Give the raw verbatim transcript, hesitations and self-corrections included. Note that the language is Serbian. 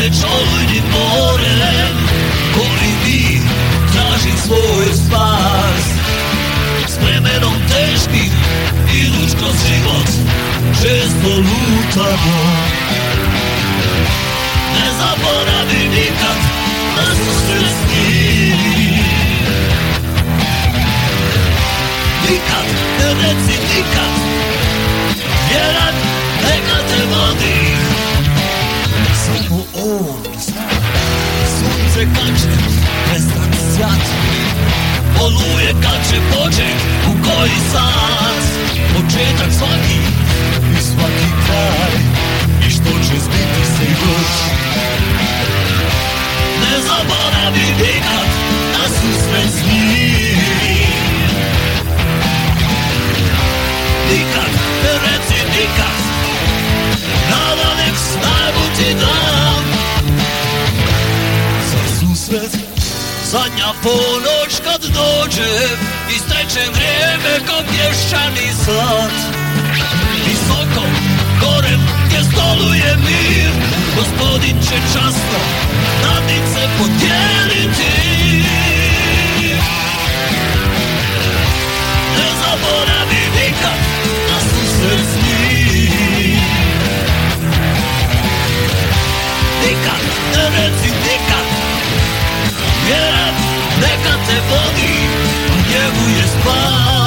već olujnim morem, koji mi traži svoj spas. S vremenom teškim iduć kroz život, često lutamo. Ne zaboravi nikad na susret s njim. Nikad, ne reci nikad, vjeran neka te vodi. Samo on zna, sunce kad će prestat sjat, oluje kad će počet, u koji sat, početak svaki i svaki kraj, i što će zbiti se još. Ne zaboravi nikad na susret s njim. Nikad, ne reci nikad, nada nek snagu ti dam. Za susret, zadnja ponoć kad dođe, istreće vrijeme kao pješčani sat. Visoko, gorem, gdje stoluje mir, gospodin će časno nadnice podijeliti. Ne zaboravi nikad na susret s njim. Nikad, ne reci nikad, vjeran neka te vodi, u njegu je spas.